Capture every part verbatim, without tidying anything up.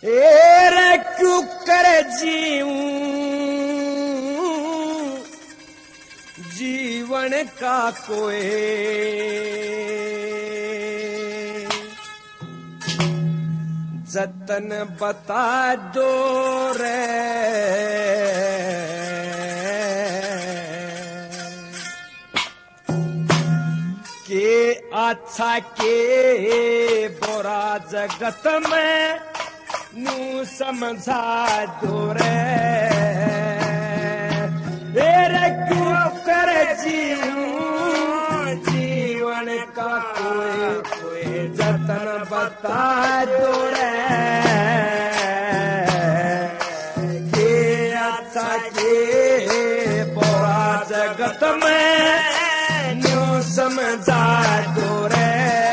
रे क्यों करे जीऊं जीवन का कोई जतन बता दो रे के अच्छा के बुरा जगत में नू समझा दो रे रे क्यों करे जीऊं जीवन का कोई कोई जतन बता दो रे के अच्छा के बुरा जगत में नू समझा दो रे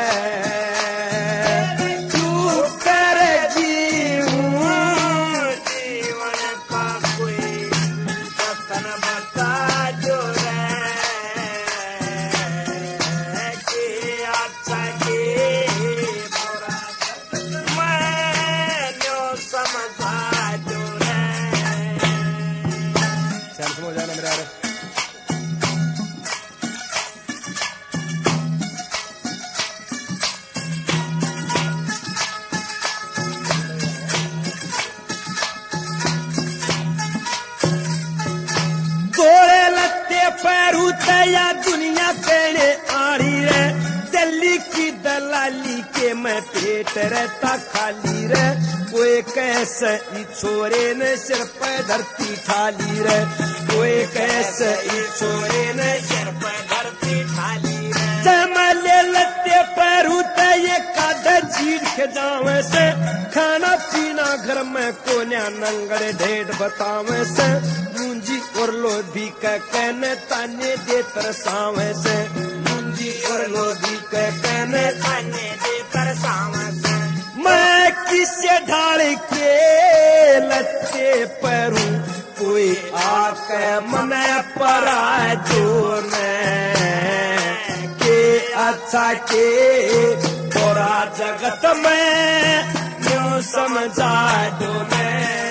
या दुनिया कहने आड़ी रे दिल्ली की दलाली के मैं पेट रहता खाली रे कोई कैसे ई छोरे ने सिर पे धरती ठाली रे कोई कैसे ई छोरे ने सिर पे धरती ठाली रे जमले लत्ते पैरू ते ये कादा चीज के जावे से खाना पीना घर में कोन्या नंगड़े ढेड बतावे से मुंजी और लोधी का कहने ताने दे तरसावे से मुंजी और लोधी का कहने ताने दे तरसावे से मैं किसे ढाल के लत्ते पैरू कोई आके मने परा जो ने के अच्छा के बुरा जगत में न्यू समझा दो ने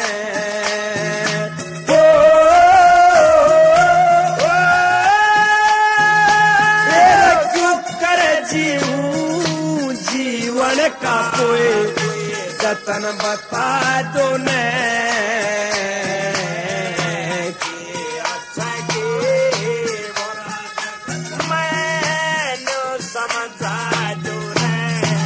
जीवन का कोई जतन बता दो ने कि अच्छा के बुरा मैंने समझा दो ने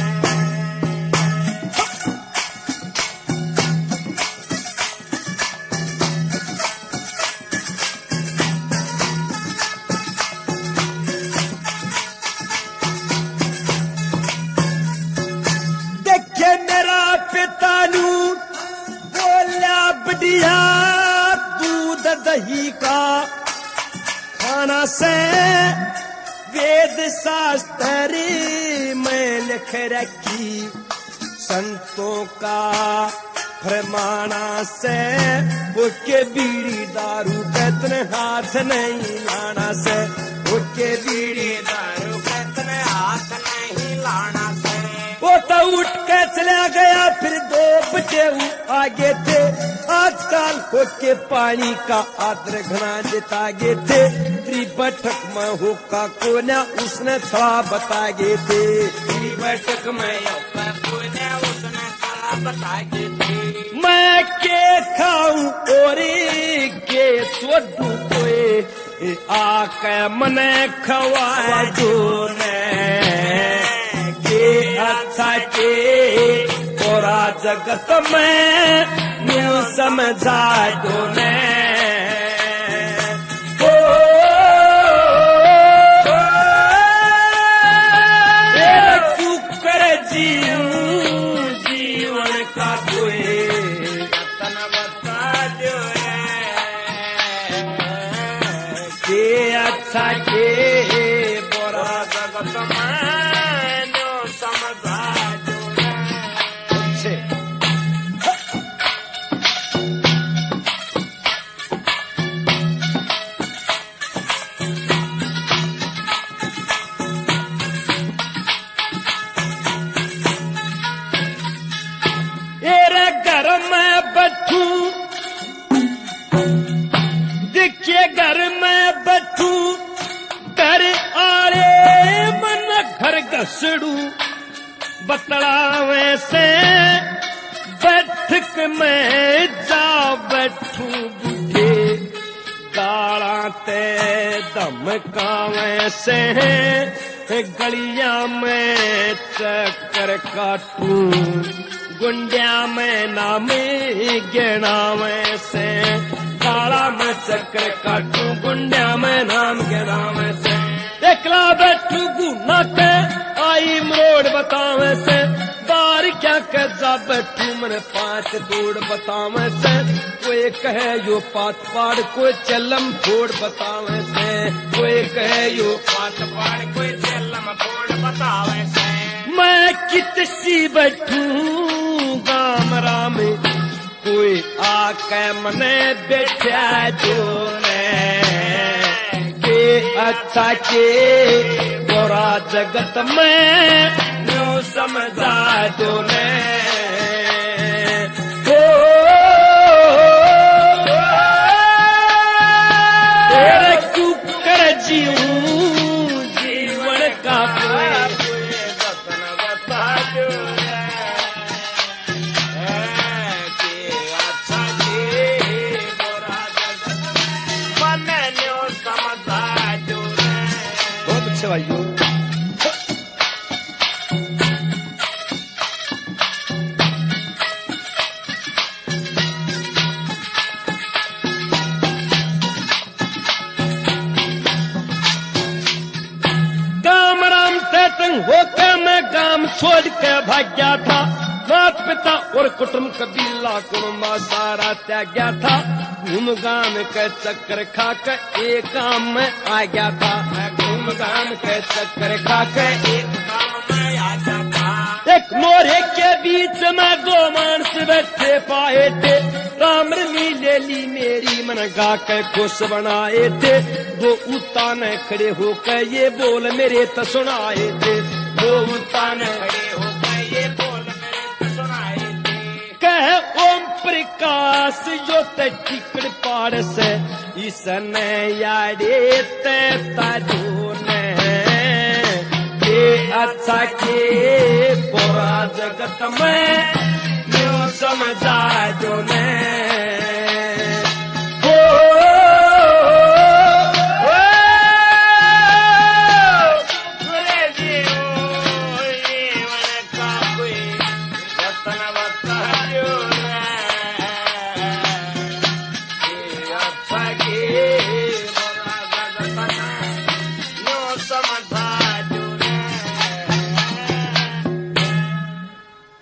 पितानू बोला बढ़िया दूध दही का खाना से वेद शास्त्र में लिख रखी संतों का फरमाना से उसके बीड़ी दारू कतने हाथ नहीं लाना से उसके बीड़ी दारू कतने हाथ नहीं लाना से वो तो उठ के चला गया फिर दो बचे आगे थे आजकल होके पानी का आदर घना देता गे थे त्रिबटक में होका कोना उसने छड़ा बता गे थे त्रिबटक में होका कोना उसने छड़ा बता गे थे मैं के खाऊं और के सोडू कोई आके मने खवाए जो ने अच्छा के बुरा जगत में न्यू समझा दो ने क्यों करे जीऊं जीवन का कोई जतन बता दो के अच्छा के बुरा जगत में भैंसड़ू बतलावे से बैठक में जा बैठू बूढ़े गाला ते धमकावे से गलिया में चक्कर काटू गुंडिया में नाम गिनावे से गाला में चक्कर काटू गुंडिया में नाम गिनावे से एकला बैठू गुना के आई मरोड़ बतावे से बार क्या कर जा बैठू मन पांच दौड़ बतावे से कोई कहे यो पात पाड़ कोई चलम फोड़ बतावे से कोई कहे यो पात पाड़ कोई चलम फोड़ बतावे से मैं कितसी बैठू गामरा में कोई आके मने बैठा जो ने के अच्छा के गोरा जगत में न्यू समझा जो ने हो तेरे क्यों कर जीऊं जीवन का भाइयों गाम राम तंग होकर मैं गाम छोड़ के भाग गया था माता पिता और कुटुंब कबीला कुटुंबा सारा त्याग गया था घूम गाम के चक्कर खा कर एक काम में आ गया था घूम गाम के चक्कर खा कर एक काम में आ गया था एक मोरे के बीच में दो मानस बैठे पाए थे राम रमी ले ली मेरी मन गा के खुश बनाए थे दो उताने खड़े होकर ये बोल मेरे तो सुनाए थे दो उताने खड़े होकर ये बोल ओम प्रकाश जो टिकड़ पाड़ से इसने यारे ते ताजो ने ये अच्छा के पूरा जगत में न्यू समझा जो ने